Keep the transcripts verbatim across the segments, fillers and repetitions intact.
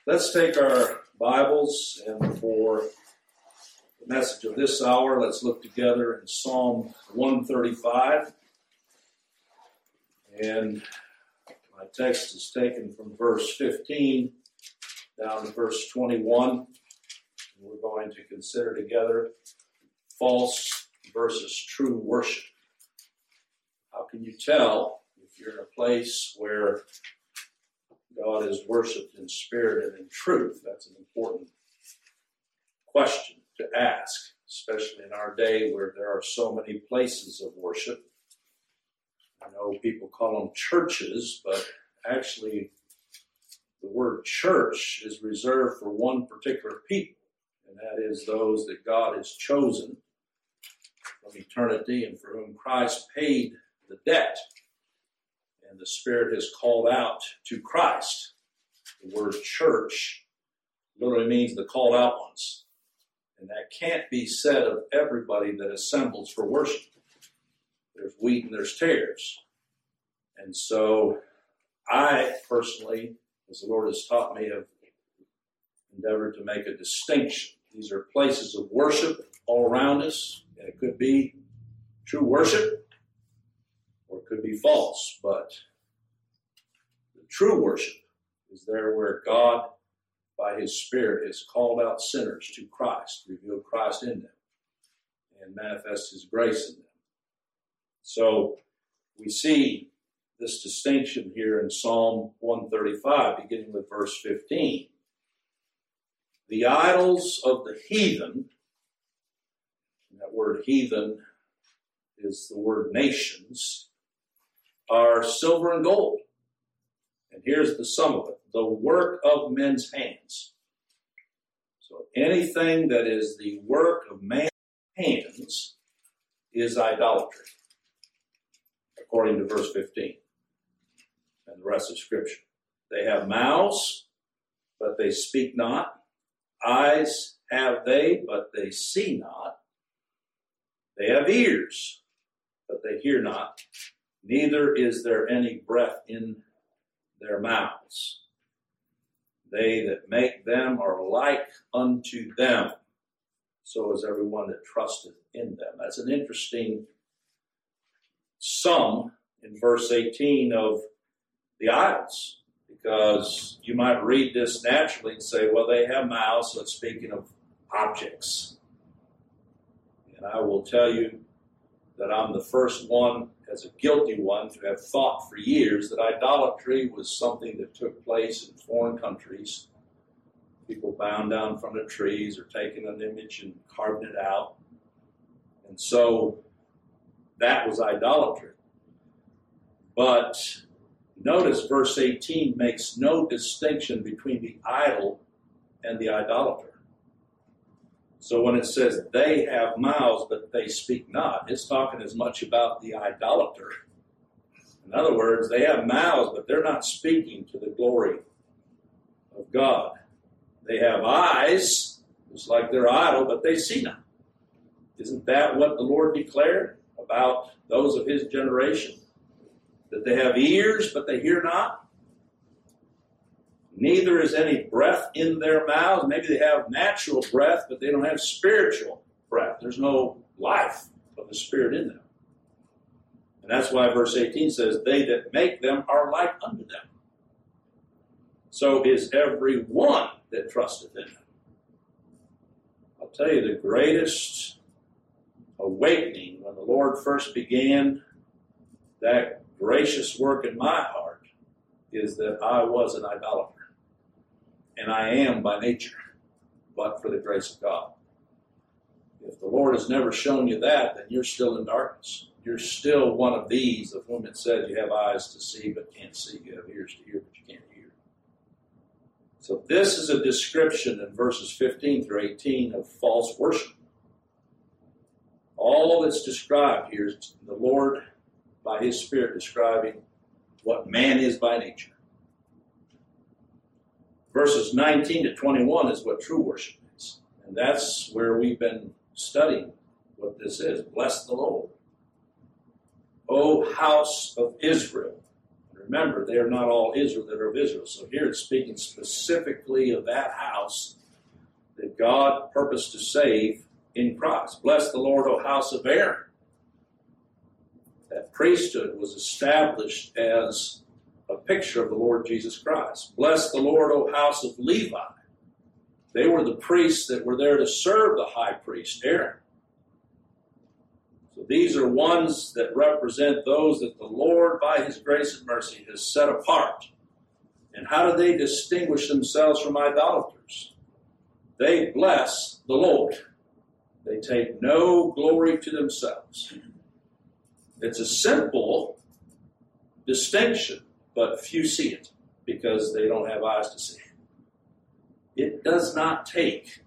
Let's take our Bibles, and for the message of this hour, let's look together in Psalm one thirty-five. And my text is taken from verse fifteen down to verse twenty-one. And we're going to consider together false versus true worship. How can you tell if you're in a place where God is worshipped in spirit and in truth? That's an important question to ask, especially in our day where there are so many places of worship. I know people call them churches, but actually the word church is reserved for one particular people, and that is those that God has chosen from eternity and for whom Christ paid the debt. And the Spirit has called out to Christ. The word church literally means the called out ones. And that can't be said of everybody that assembles for worship. There's wheat and there's tares. And so I personally, as the Lord has taught me, have endeavored to make a distinction. These are places of worship all around us. And it could be true worship, or it could be false, but the true worship is there where God, by His Spirit, has called out sinners to Christ, revealed Christ in them, and manifest His grace in them. So we see this distinction here in Psalm one thirty-five, beginning with verse fifteen. The idols of the heathen, and that word heathen is the word nations, are silver and gold. And here's the sum of it: the work of men's hands. So anything that is the work of man's hands is idolatry, according to verse fifteen and the rest of Scripture. They have mouths, but they speak not. Eyes have they, but they see not. They have ears, but they hear not. Neither is there any breath in their mouths. They that make them are like unto them. So is everyone that trusteth in them. That's an interesting sum in verse eighteen of the idols, because you might read this naturally and say, well, they have mouths, so it's speaking of objects. And I will tell you that I'm the first one, as a guilty one, to have thought for years that idolatry was something that took place in foreign countries. People bound down from the trees or taking an image and carving it out. And so that was idolatry. But notice verse eighteen makes no distinction between the idol and the idolater. So when it says they have mouths but they speak not, it's talking as much about the idolater. In other words, they have mouths but they're not speaking to the glory of God. They have eyes, just like their idol, but they see not. Isn't that what the Lord declared about those of His generation? That they have ears but they hear not? Neither is any breath in their mouths. Maybe they have natural breath, but they don't have spiritual breath. There's no life of the Spirit in them. And that's why verse eighteen says, they that make them are like unto them. So is every one that trusteth in them. I'll tell you, the greatest awakening when the Lord first began that gracious work in my heart is that I was an idolater. And I am by nature, but for the grace of God. If the Lord has never shown you that, then you're still in darkness. You're still one of these of whom it says you have eyes to see but can't see. You have ears to hear but you can't hear. So this is a description in verses fifteen through eighteen of false worship. All that's described here is the Lord, by His Spirit, describing what man is by nature. Verses nineteen to twenty-one is what true worship is. And that's where we've been studying what this is. Bless the Lord. O house of Israel. Remember, they are not all Israel that are of Israel. So here it's speaking specifically of that house that God purposed to save in Christ. Bless the Lord, O house of Aaron. That priesthood was established as a picture of the Lord Jesus Christ. Bless the Lord, O house of Levi. They were the priests that were there to serve the high priest, Aaron. So these are ones that represent those that the Lord, by his grace and mercy, has set apart. And how do they distinguish themselves from idolaters? They bless the Lord. They take no glory to themselves. It's a simple distinction, but few see it because they don't have eyes to see it. It does not take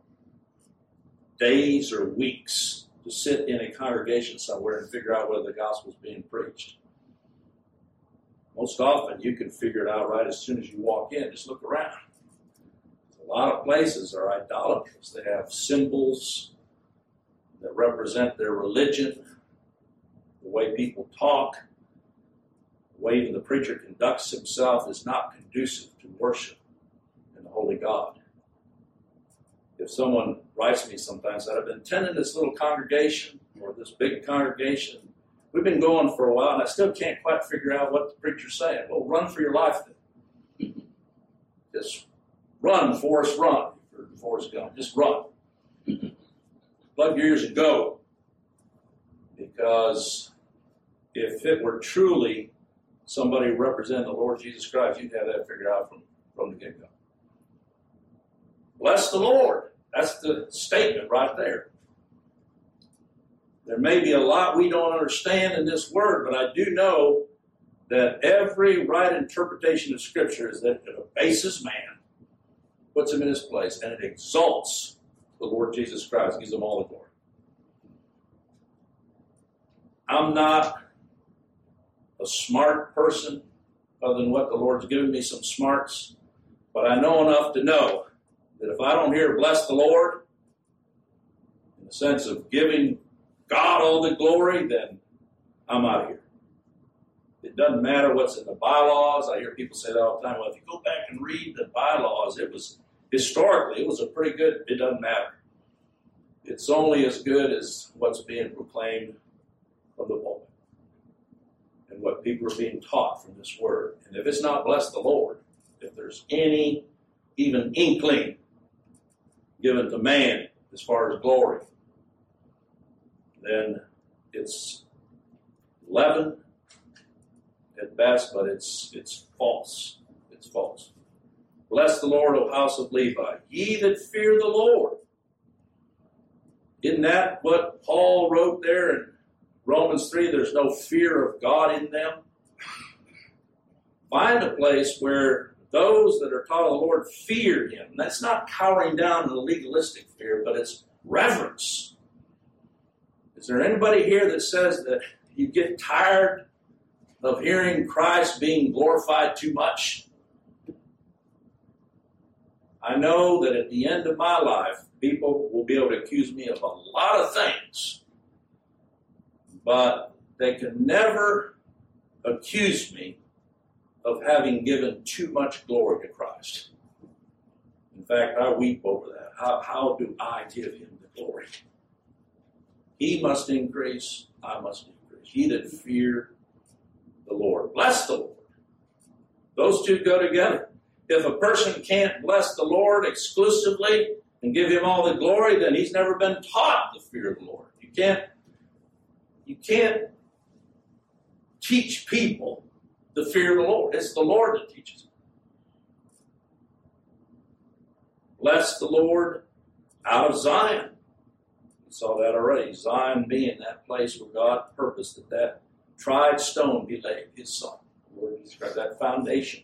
days or weeks to sit in a congregation somewhere and figure out whether the gospel is being preached. Most often you can figure it out right as soon as you walk in. Just look around. A lot of places are idolaters. They have symbols that represent their religion, the way people talk, the way even the preacher conducts himself is not conducive to worship in the Holy God. If someone writes me sometimes that I've been attending this little congregation or this big congregation, we've been going for a while and I still can't quite figure out what the preacher's saying. Well, run for your life then. Just run, Forrest, run. Or Forrest Gump, just run. Plug your ears and go. Because if it were truly somebody representing the Lord Jesus Christ, you'd have that figured out from, from the get-go. Bless the Lord. That's the statement right there. There may be a lot we don't understand in this word, but I do know that every right interpretation of Scripture is that it abases man, puts him in his place, and it exalts the Lord Jesus Christ, gives him all the glory. I'm not a smart person, other than what the Lord's given me some smarts, but I know enough to know that if I don't hear bless the Lord, in the sense of giving God all the glory, then I'm out of here. It doesn't matter what's in the bylaws. I hear people say that all the time. Well, if you go back and read the bylaws, it was, historically, it was a pretty good, it doesn't matter. It's only as good as what's being proclaimed from the pulpit and what people are being taught from this word. And if it's not bless the Lord, if there's any even inkling given to man as far as glory, then it's leaven at best, but it's it's false. It's false. Bless the Lord, O house of Levi, ye that fear the Lord. Isn't that what Paul wrote there in Romans three? There's no fear of God in them. Find a place where those that are taught of the Lord fear him. That's not cowering down in a legalistic fear, but it's reverence. Is there anybody here that says that you get tired of hearing Christ being glorified too much? I know that at the end of my life, people will be able to accuse me of a lot of things, but they can never accuse me of having given too much glory to Christ. In fact, I weep over that. How, how do I give him the glory? He must increase, I must increase. Ye that fear the Lord. Bless the Lord. Those two go together. If a person can't bless the Lord exclusively and give him all the glory, then he's never been taught the fear of the Lord. You can't, you can't teach people the fear of the Lord. It's the Lord that teaches them. Bless the Lord out of Zion. We saw that already. Zion being that place where God purposed that that tried stone be laid, his son. The Lord described that foundation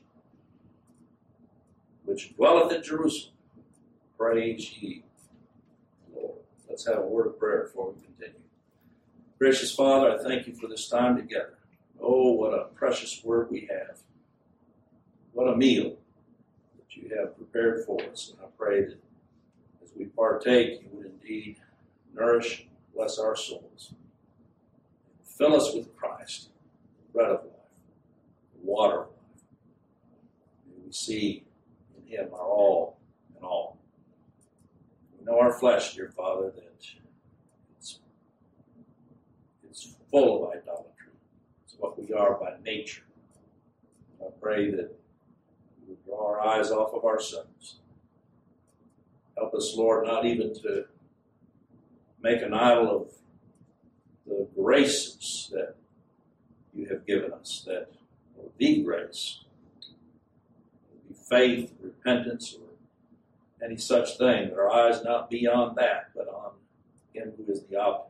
which dwelleth in Jerusalem. Praise ye the Lord. Let's have a word of prayer before we continue. Gracious Father, I thank you for this time together. Oh, what a precious word we have. What a meal that you have prepared for us. And I pray that as we partake, you would indeed nourish and bless our souls. Fill us with Christ, the bread of life, the water of life. May we see in him our all in all. We know our flesh, dear Father, that it's, it's full of idolatry. It's what we are by nature. I pray that we would draw our eyes off of ourselves. Help us, Lord, not even to make an idol of the graces that you have given us, that or the grace, be faith, repentance, or any such thing, that our eyes not be on that, but on him who is the object,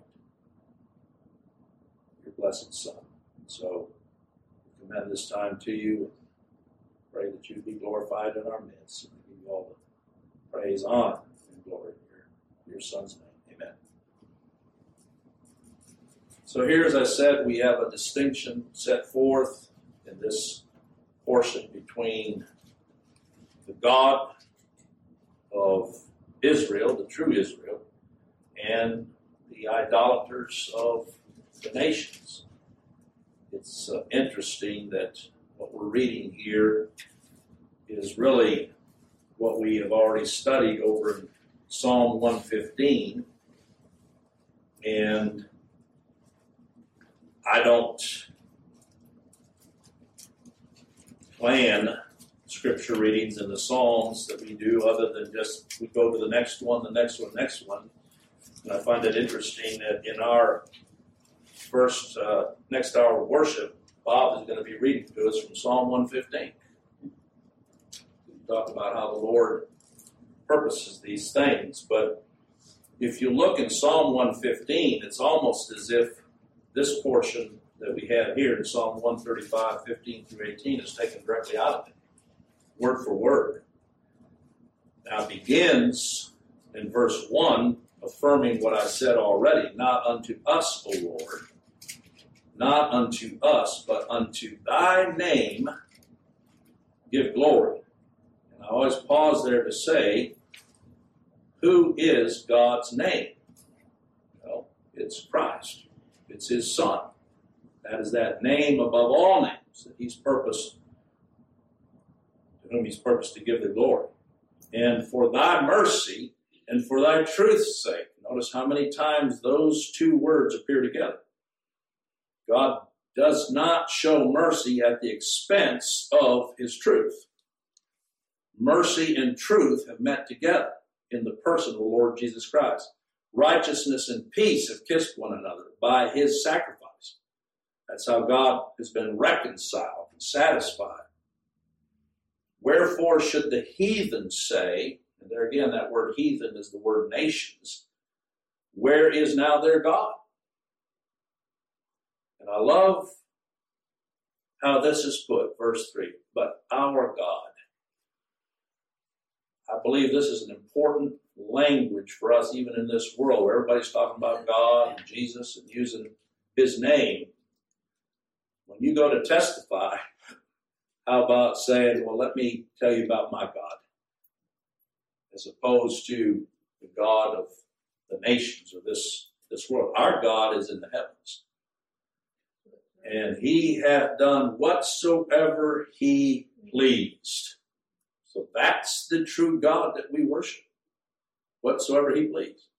your blessed Son. So we commend this time to you and pray that you be glorified in our midst, and we give you all the praise, honor, and glory in your, in your Son's name. Amen. So here, as I said, we have a distinction set forth in this portion between the God of Israel, the true Israel, and the idolaters of the nations. It's uh, interesting that what we're reading here is really what we have already studied over in Psalm one fifteen, and I don't plan scripture readings in the Psalms that we do other than just we go to the next one, the next one, next one. And I find it interesting that in our first, uh, next hour of worship, Bob is going to be reading to us from Psalm one fifteen. We talk about how the Lord purposes these things. But if you look in Psalm one fifteen, it's almost as if this portion that we have here in Psalm one thirty-five, fifteen through eighteen is taken directly out of it, word for word. Now it begins in verse one, affirming what I said already, not unto us, O Lord, not unto us, but unto thy name give glory. And I always pause there to say, who is God's name? Well, it's Christ. It's his Son. That is that name above all names that he's purposed, to whom he's purposed to give the glory. And for thy mercy and for thy truth's sake. Notice how many times those two words appear together. God does not show mercy at the expense of his truth. Mercy and truth have met together in the person of the Lord Jesus Christ. Righteousness and peace have kissed one another by his sacrifice. That's how God has been reconciled and satisfied. Wherefore should the heathen say, and there again that word heathen is the word nations, where is now their God? And I love how this is put, verse three, but our God. I believe this is an important language for us even in this world where everybody's talking about God and Jesus and using his name. When you go to testify, how about saying, well, let me tell you about my God, as opposed to the God of the nations or this, this world. Our God is in the heavens. And he hath done whatsoever he pleased. So that's the true God that we worship. Whatsoever he pleased.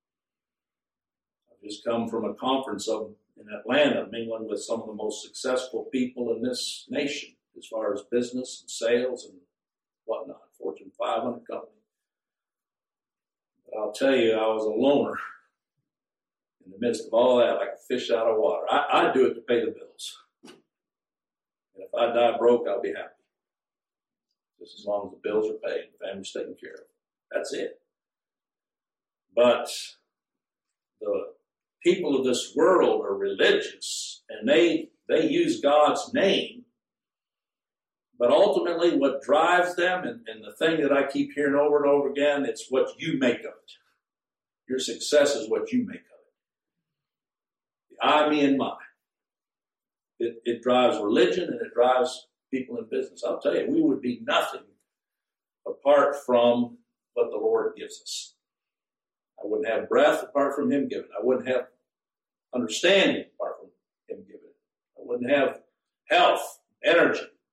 I've just come from a conference of, in Atlanta, mingling with some of the most successful people in this nation, as far as business and sales and whatnot, Fortune five hundred company. But I'll tell you, I was a loner in the midst of all that, like a fish out of water. I, I do it to pay the bills. And if I die broke, I'll be happy. Just as long as the bills are paid, the family's taken care of. That's it. But the people of this world are religious, and they they use God's name. But ultimately what drives them, and, and the thing that I keep hearing over and over again, it's what you make of it. Your success is what you make of it. The I, me, and my. It, it drives religion and it drives people in business. I'll tell you, we would be nothing apart from what the Lord gives us. I wouldn't have breath apart from him giving. I wouldn't have understanding apart from him giving. I wouldn't have health, energy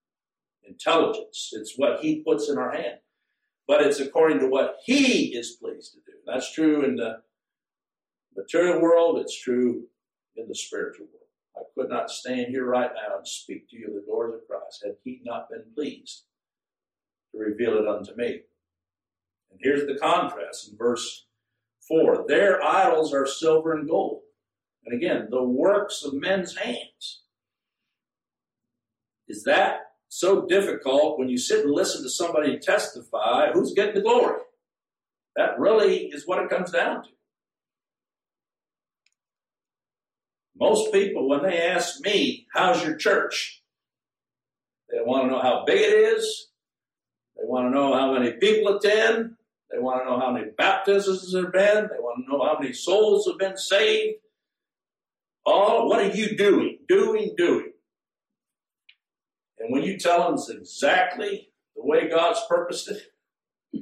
intelligence. It's what he puts in our hand. But it's according to what he is pleased to do. That's true in the material world. It's true in the spiritual world. I could not stand here right now and speak to you of the glories of Christ had he not been pleased to reveal it unto me. And here's the contrast in verse four. Their idols are silver and gold. And again, the works of men's hands. Is that so difficult when you sit and listen to somebody testify? Who's getting the glory? That really is what it comes down to. Most people, when they ask me, how's your church? They want to know how big it is. They want to know how many people attend. They want to know how many baptisms there have been. They want to know how many souls have been saved. Oh, what are you doing? Doing, doing. And when you tell them it's exactly the way God's purposed it,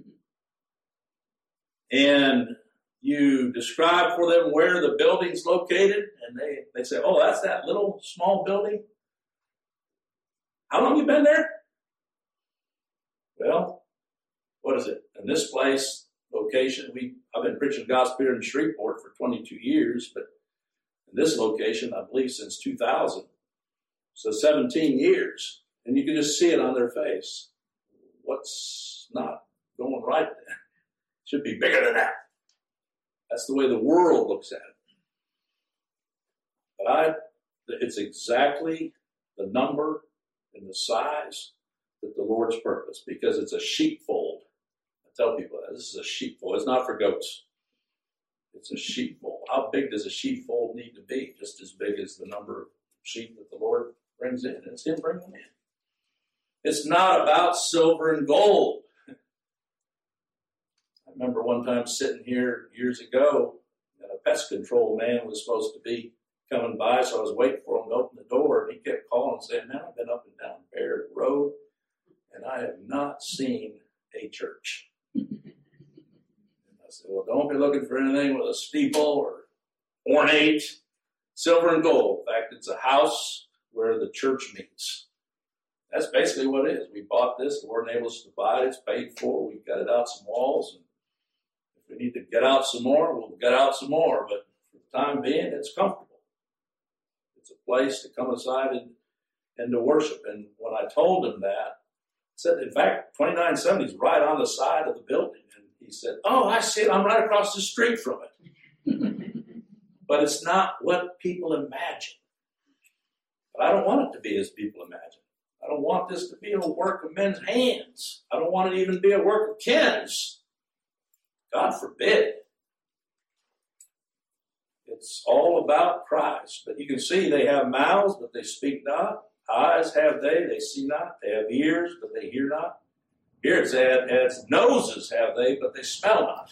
and you describe for them where the building's located, and they, they say, oh, that's that little small building? How long have you been there? Well, what is it? In this place, location, we I've been preaching the gospel here in Shreveport for twenty-two years, but in this location, I believe since two thousand. So seventeen years. And you can just see it on their face. What's not going right there? It should be bigger than that. That's the way the world looks at it. But I, it's exactly the number and the size that the Lord's purpose, because it's a sheepfold. I tell people that this is a sheepfold. It's not for goats. It's a sheepfold. How big does a sheepfold need to be? Just as big as the number of sheep that the Lord brings in. It's him bringing them in. It's not about silver and gold. I remember one time sitting here years ago, and a pest control man was supposed to be coming by, so I was waiting for him to open the door, and he kept calling and saying, man, I've been up and down Baird Road, and I have not seen a church. And I said, well, don't be looking for anything with a steeple or ornate, silver and gold. In fact, it's a house where the church meets. That's basically what it is. We bought this. The Lord enabled us to buy it. It's paid for. We've got it out some walls. And if we need to get out some more, we'll get out some more. But for the time being, it's comfortable. It's a place to come aside and, and to worship. And when I told him that, I said, in fact, twenty-nine seventy is right on the side of the building. And he said, oh, I see it. I'm right across the street from it. But it's not what people imagine. But I don't want it to be as people imagine. I don't want this to be a work of men's hands. I don't want it to even be a work of Ken's. God forbid. It's all about Christ. But you can see they have mouths, but they speak not. Eyes have they, they see not. They have ears, but they hear not. Here it adds, noses have they, but they smell not.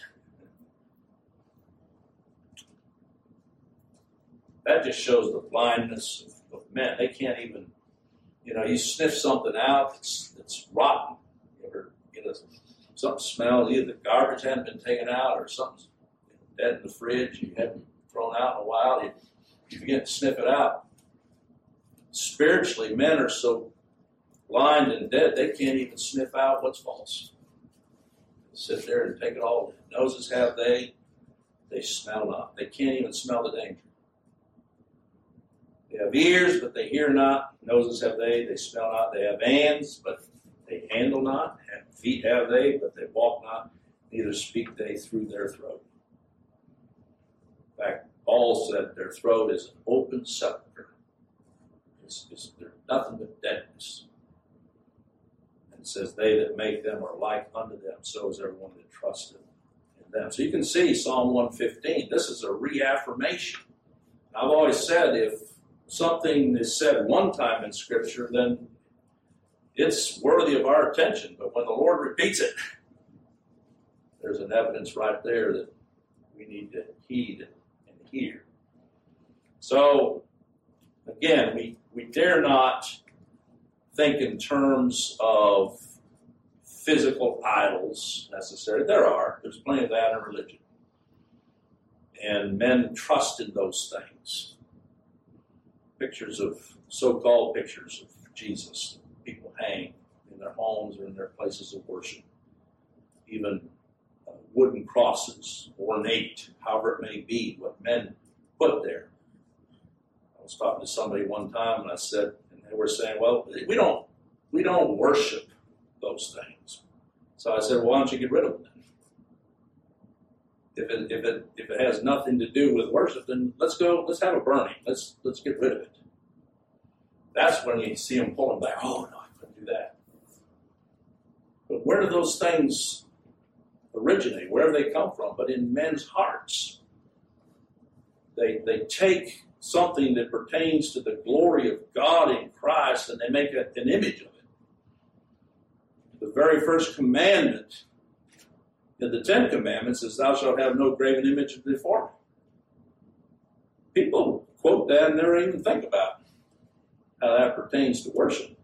That just shows the blindness of, of men. They can't even, you know, you sniff something out that's, that's rotten. You ever get a, something smells, either the garbage hadn't been taken out or something's dead in the fridge you haven't thrown out in a while, you, you begin to sniff it out. Spiritually, men are so blind and dead, they can't even sniff out what's false. They sit there and take it all in. Noses have they, they smell not. They can't even smell the danger. They have ears, but they hear not. Noses have they, they smell not. They have hands, but they handle not. And feet have they, but they walk not. Neither speak they through their throat. In fact, Paul said their throat is an open sepulchre. It's, it's, they're nothing but deadness. And it says, they that make them are like unto them, so is everyone that trusteth in them. So you can see Psalm one fifteen. This is a reaffirmation. I've always said if something is said one time in Scripture, then it's worthy of our attention. But when the Lord repeats it, there's an evidence right there that we need to heed and hear. So, again, we, we dare not think in terms of physical idols necessarily. There are. There's plenty of that in religion. And men trust in those things. Pictures of, so-called pictures of Jesus. People hang their homes or in their places of worship. Even uh, wooden crosses, ornate, however it may be, what men put there. I was talking to somebody one time, and I said, and they were saying, well, we don't, we don't worship those things. So I said, well, why don't you get rid of them then? If it, if it, if it has nothing to do with worship, then let's go, let's have a burning. Let's, let's get rid of it. That's when you see them pulling back. Oh, no, I couldn't do that. But where do those things originate? Where do they come from? But in men's hearts. They, they take something that pertains to the glory of God in Christ, and they make a, an image of it. The very first commandment in the Ten Commandments is, thou shalt have no graven image before me. People quote that and never even think about how that pertains to worship.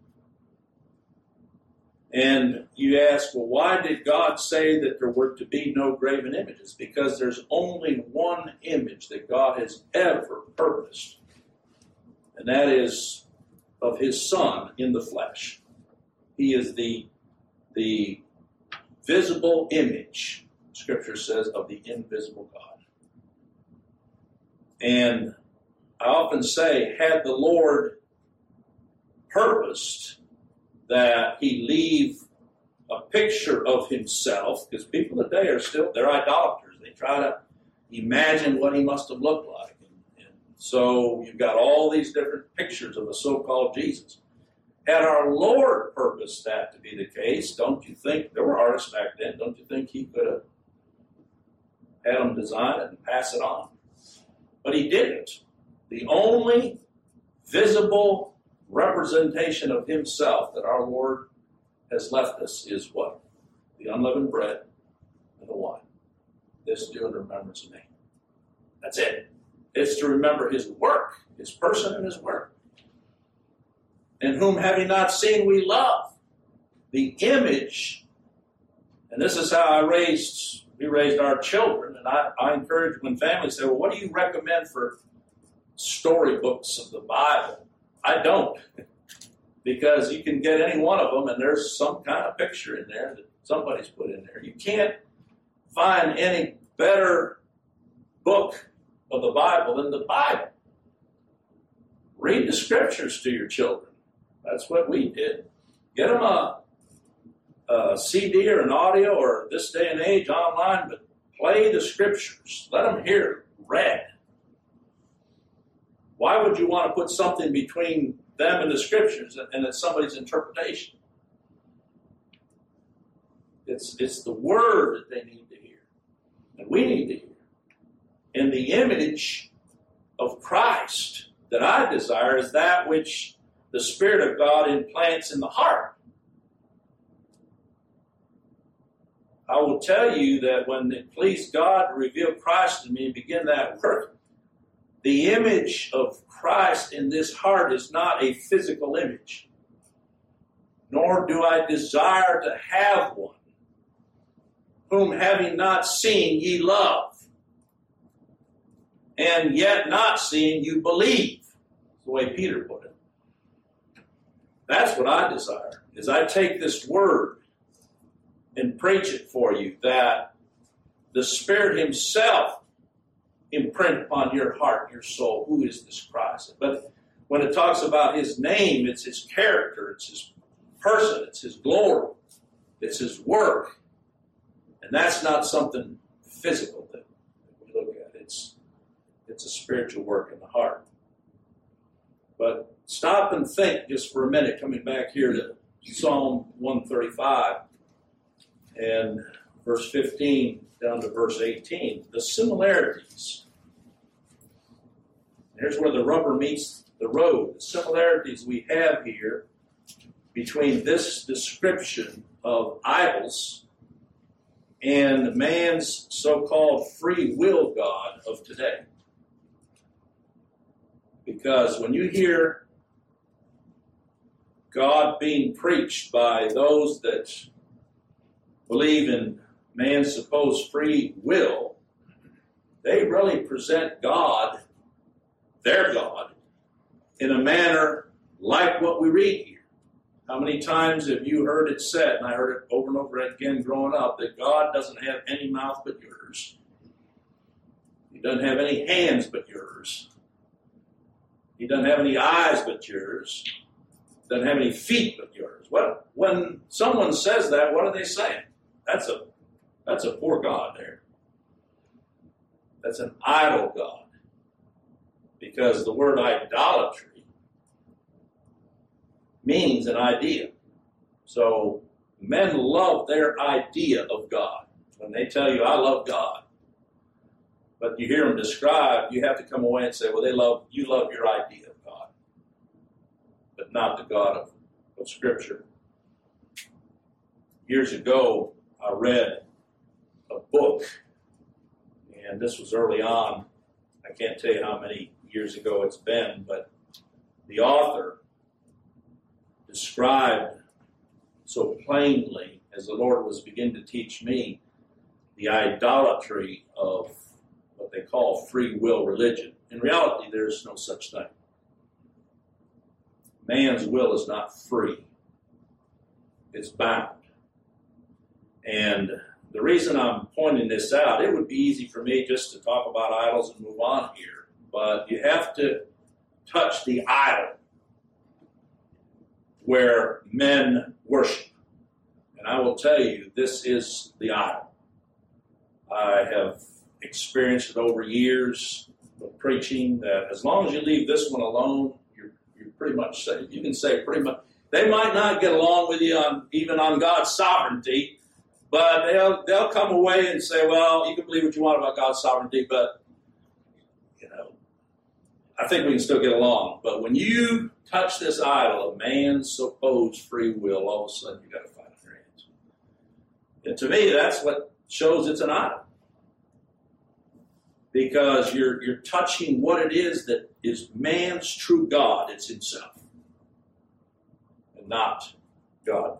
And you ask, well, why did God say that there were to be no graven images? Because there's only one image that God has ever purposed, and that is of his Son in the flesh. He is the, the visible image, Scripture says, of the invisible God. And I often say, had the Lord purposed that he leave a picture of himself, because people today are still, they're idolaters. They try to imagine what he must have looked like. And, and so you've got all these different pictures of the so-called Jesus. Had our Lord purposed that to be the case, don't you think, there were artists back then, don't you think he could have had them design it and pass it on? But he didn't. The only visible representation of himself that our Lord has left us is what? The unleavened bread and the wine. This do in remembrance of me. That's it. It's to remember his work, his person and his work. And whom having not seen we love. The image, and this is how I raised, we raised our children, and I, I encourage when families say, well, what do you recommend for storybooks of the Bible? I don't, because you can get any one of them and there's some kind of picture in there that somebody's put in there. You can't find any better book of the Bible than the Bible. Read the Scriptures to your children. That's what we did. Get them a, a C D or an audio, or this day and age online, but play the Scriptures. Let them hear it read. Why would you want to put something between them and the Scriptures and it's somebody's interpretation? It's, it's the Word that they need to hear. And we need to hear. And the image of Christ that I desire is that which the Spirit of God implants in the heart. I will tell you that when it pleased God to reveal Christ to me and begin that work, the image of Christ in this heart is not a physical image, nor do I desire to have one, whom having not seen ye love, and yet not seeing you believe, the way Peter put it. That's what I desire, is I take this word and preach it for you, that the Spirit himself imprint upon your heart, your soul, who is this Christ? But when it talks about his name, it's his character, it's his person, it's his glory, it's his work. And that's not something physical that we look at. It's, it's a spiritual work in the heart. But stop and think just for a minute, coming back here to Psalm one thirty-five and verse fifteen down to verse eighteen. The similarities. Here's where the rubber meets the road. The similarities we have here between this description of idols and man's so-called free will God of today. Because when you hear God being preached by those that believe in man's supposed free will, they really present God, their God, in a manner like what we read here. How many times have you heard it said, and I heard it over and over again growing up, that God doesn't have any mouth but yours. He doesn't have any hands but yours. He doesn't have any eyes but yours. He doesn't have any feet but yours. Well, when someone says that, what are they saying? That's a, that's a poor God there. That's an idol God. Because the word idolatry means an idea. So men love their idea of God. When they tell you, I love God, but you hear them described, you have to come away and say, well, they love you love your idea of God, but not the God of, of Scripture. Years ago, I read a book, and this was early on. I can't tell you how many years ago it's been, but the author described so plainly, as the Lord was beginning to teach me, the idolatry of what they call free will religion. In reality, there is no such thing. Man's will is not free. It's bound. And the reason I'm pointing this out, it would be easy for me just to talk about idols and move on here, but you have to touch the idol where men worship. And I will tell you, this is the idol. I have experienced it over years of preaching that as long as you leave this one alone, you're, you're pretty much safe. You can say pretty much, they might not get along with you on even on God's sovereignty, but they'll they'll come away and say, well, you can believe what you want about God's sovereignty, but you know, I think we can still get along. But when you touch this idol of man's supposed free will, all of a sudden you got to fight on your hands. And to me, that's what shows it's an idol. Because you're you're touching what it is that is man's true God. It's himself. And not God.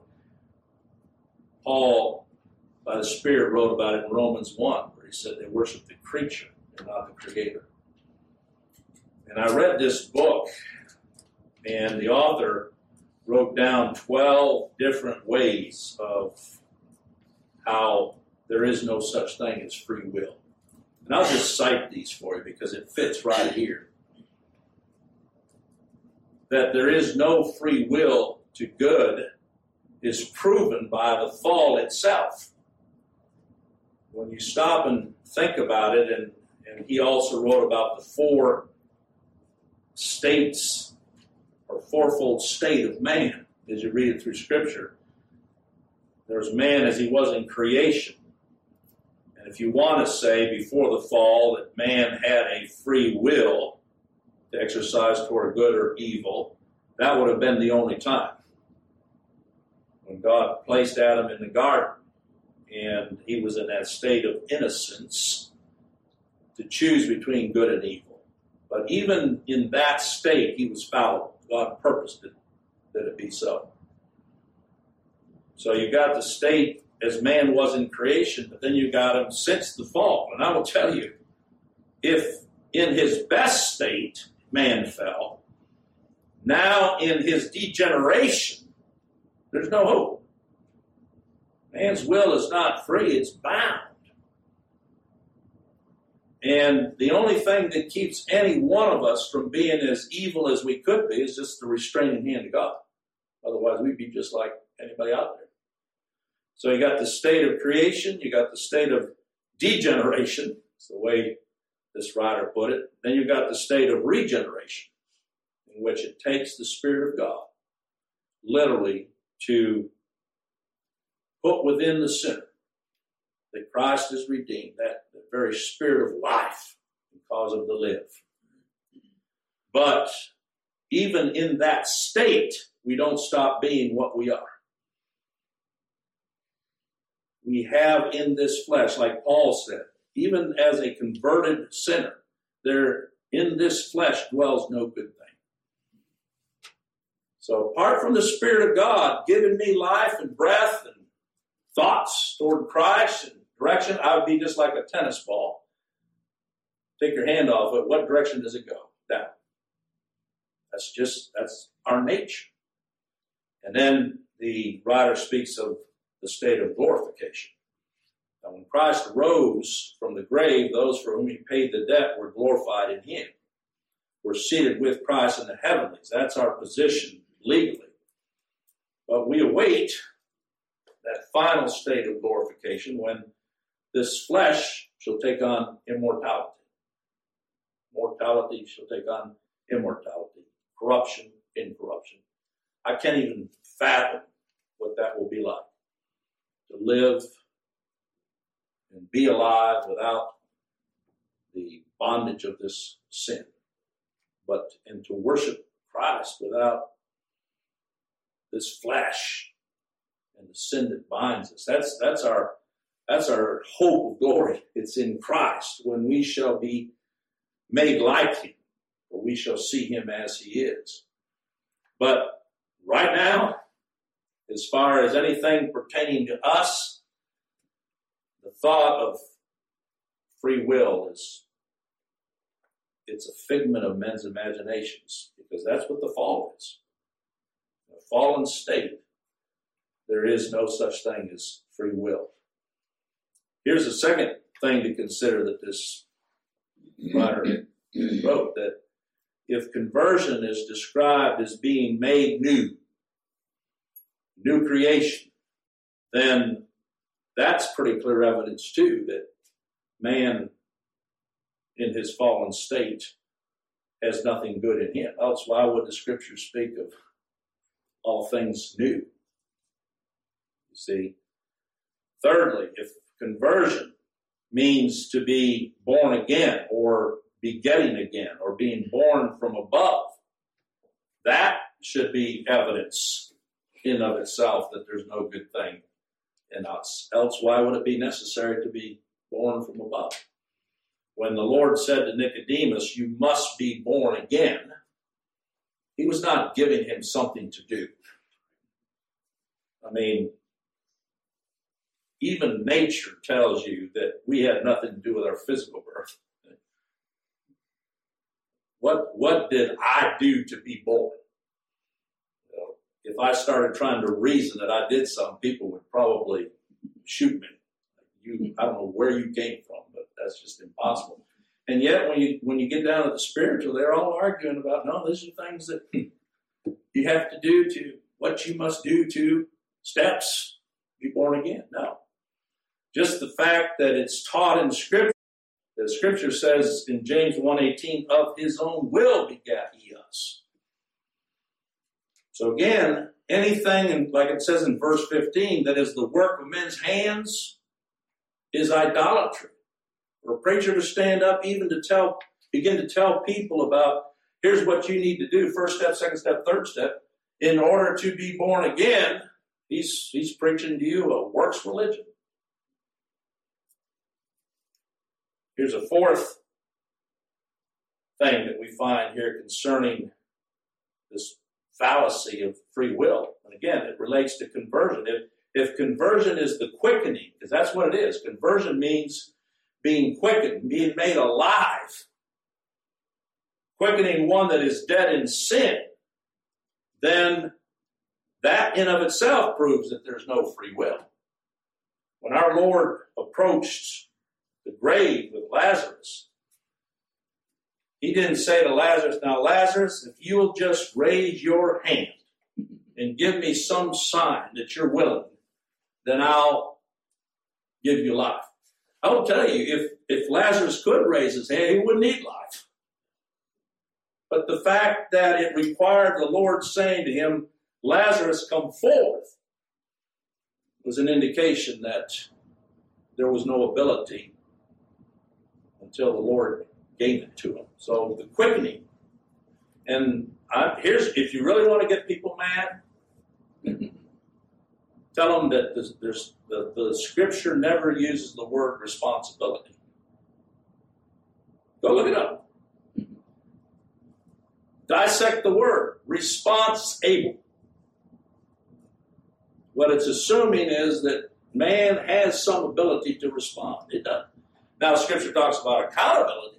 Paul, by the Spirit, wrote about it in Romans one, where he said they worship the creature and not the Creator. And I read this book, and the author wrote down twelve different ways of how there is no such thing as free will. And I'll just cite these for you because it fits right here. That there is no free will to good is proven by the fall itself. When you stop and think about it, and, and he also wrote about the four states or fourfold state of man as you read it through Scripture. There's man as he was in creation. And if you want to say before the fall that man had a free will to exercise toward good or evil, that would have been the only time. When God placed Adam in the garden and he was in that state of innocence to choose between good and evil. But even in that state, he was fallible. God purposed it that it be so. So you got the state as man was in creation, but then you got him since the fall. And I will tell you, if in his best state man fell, now in his degeneration, there's no hope. Man's will is not free, it's bound. And the only thing that keeps any one of us from being as evil as we could be is just the restraining hand of God. Otherwise, we'd be just like anybody out there. So you got the state of creation, you got the state of degeneration, that's the way this writer put it. Then you got the state of regeneration, in which it takes the Spirit of God, literally, to put within the sinner that Christ is redeemed, that the very spirit of life, and cause him to live. But even in that state, we don't stop being what we are. We have in this flesh, like Paul said, even as a converted sinner, there in this flesh dwells no good thing. So apart from the Spirit of God giving me life and breath and thoughts toward Christ and direction, I would be just like a tennis ball. Take your hand off it. What direction does it go? Down. That's just, that's our nature. And then the writer speaks of the state of glorification. Now, when Christ arose from the grave, those for whom he paid the debt were glorified in him. We're seated with Christ in the heavenlies. That's our position legally. But we await that final state of glorification when this flesh shall take on immortality. Mortality shall take on immortality. Corruption, incorruption. I can't even fathom what that will be like. To live and be alive without the bondage of this sin. But, and to worship Christ without this flesh and the sin that binds us. That's, that's our, that's our hope of glory. It's in Christ when we shall be made like him, or we shall see him as he is. But right now, as far as anything pertaining to us, the thought of free will is, it's a figment of men's imaginations, because that's what the fall is. In a fallen state, there is no such thing as free will. Here's the second thing to consider that this writer wrote, that if conversion is described as being made new, new creation, then that's pretty clear evidence too that man in his fallen state has nothing good in him. Else why would the scriptures speak of all things new? You see. Thirdly, if conversion means to be born again or begetting again or being born from above, that should be evidence in of itself that there's no good thing in us. Else why would it be necessary to be born from above? When the Lord said to Nicodemus, you must be born again, he was not giving him something to do. I mean, even nature tells you that we had nothing to do with our physical birth. What, what did I do to be born? You know, if I started trying to reason that I did something, people would probably shoot me. You, I don't know where you came from, but that's just impossible. And yet, when you when you get down to the spiritual, they're all arguing about, no, these are things that you have to do to, what you must do to steps, be born again. No. Just the fact that it's taught in Scripture, the Scripture says in James one eighteen, of his own will begat he us. So again, anything, like it says in verse fifteen, that is the work of men's hands is idolatry. For a preacher to stand up even to tell, begin to tell people about, here's what you need to do, first step, second step, third step, in order to be born again, he's, he's preaching to you a works religion. Here's a fourth thing that we find here concerning this fallacy of free will. And again, it relates to conversion. If, if conversion is the quickening, because that's what it is, conversion means being quickened, being made alive, quickening one that is dead in sin, then that in of itself proves that there's no free will. When our Lord approached the grave with Lazarus, he didn't say to Lazarus, now Lazarus, if you will just raise your hand and give me some sign that you're willing, then I'll give you life. I will tell you, if, if Lazarus could raise his hand, he wouldn't need life. But the fact that it required the Lord saying to him, Lazarus, come forth, was an indication that there was no ability until the Lord gave it to him. So the quickening. And I, here's, if you really want to get people mad, tell them that there's, there's, the, the Scripture never uses the word responsibility. Go look it up. Dissect the word, response-able. What it's assuming is that man has some ability to respond. It doesn't. Now, Scripture talks about accountability,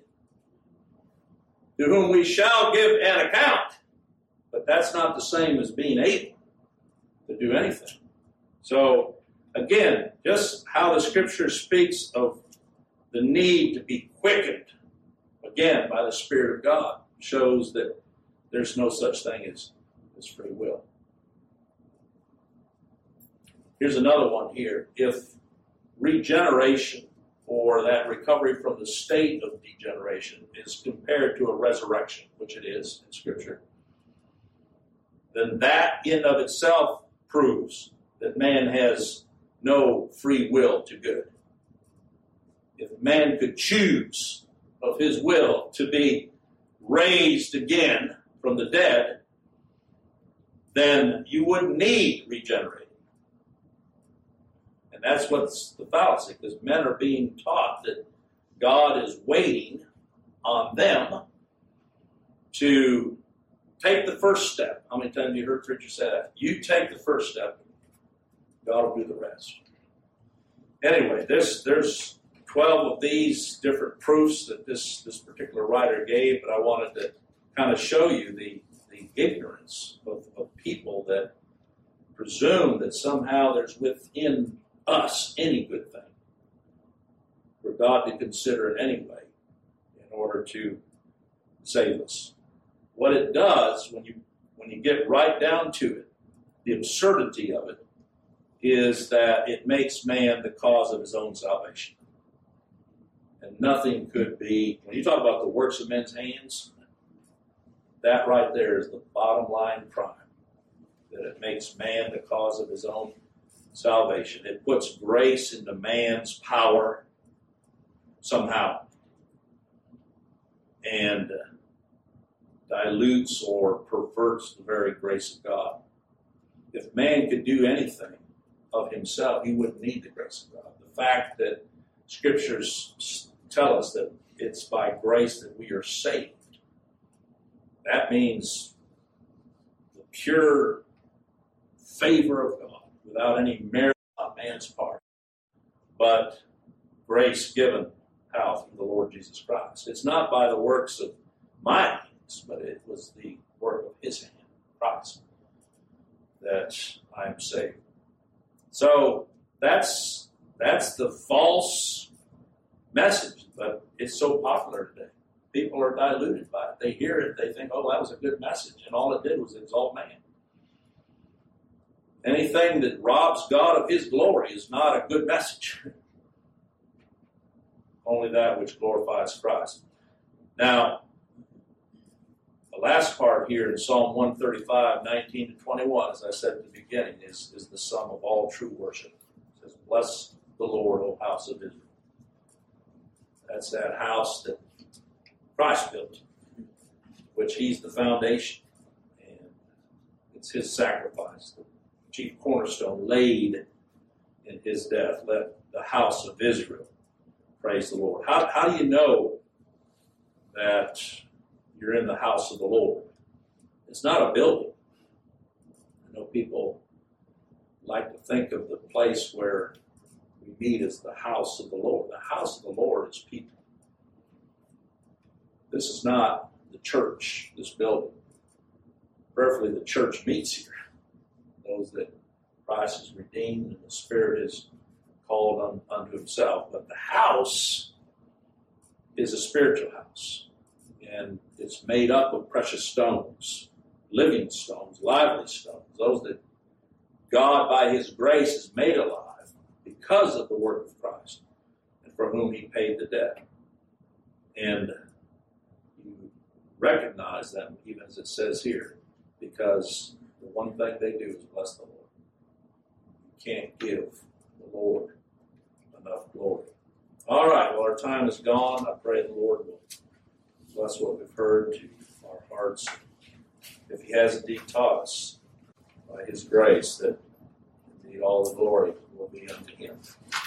to whom we shall give an account. But that's not the same as being able. to do anything. So, again, just how the Scripture speaks of the need to be quickened, again, by the Spirit of God, shows that there's no such thing as, as free will. Here's another one here. If regeneration, or that recovery from the state of degeneration, is compared to a resurrection, which it is in Scripture, then that in of itself proves that man has no free will to good. If man could choose of his will to be raised again from the dead, then you wouldn't need regenerating. And that's what's the fallacy, because men are being taught that God is waiting on them to take the first step. How many times have you heard preachers say that? You take the first step, God will do the rest. Anyway, this, there's twelve of these different proofs that this, this particular writer gave, but I wanted to kind of show you the, the ignorance of, of people that presume that somehow there's within us any good thing for God to consider in any way in order to save us. What it does, when you when you get right down to it, the absurdity of it is that it makes man the cause of his own salvation. And nothing could be, when you talk about the works of men's hands, that right there is the bottom line crime. That it makes man the cause of his own salvation. It puts grace into man's power somehow. And uh, dilutes or perverts the very grace of God. If man could do anything of himself, he wouldn't need the grace of God. The fact that Scriptures tell us that it's by grace that we are saved, that means the pure favor of God without any merit on man's part, but grace given out through the Lord Jesus Christ. It's not by the works of my hands, but it was the work of his hand, Christ, that I am saved. So that's that's the false message, but it's so popular today. People are diluted by it. They hear it, they think, oh, that was a good message, and all it did was exalt man. Anything that robs God of his glory is not a good message. Only that which glorifies Christ. Now, the last part here in Psalm one thirty-five, nineteen to twenty-one, as I said at the beginning, is, is the sum of all true worship. It says, bless the Lord, O house of Israel. That's that house that Christ built, which he's the foundation. And it's his sacrifice, the chief cornerstone laid in his death. Let the house of Israel praise the Lord. How, how do you know that you're in the house of the Lord? It's not a building. I know people like to think of the place where we meet as the house of the Lord. The house of the Lord is people. This is not the church, this building. Prayerfully, the church meets here. Those that Christ has redeemed and the Spirit is called un, unto himself. But the house is a spiritual house. And it's made up of precious stones, living stones, lively stones, those that God, by his grace, has made alive because of the work of Christ and for whom he paid the debt. And you recognize them, even as it says here, because the one thing they do is bless the Lord. You can't give the Lord enough glory. All right, well, our time is gone. I pray the Lord will bless what we've heard to our hearts. If he has indeed taught us by his grace, that indeed all the glory will be unto him.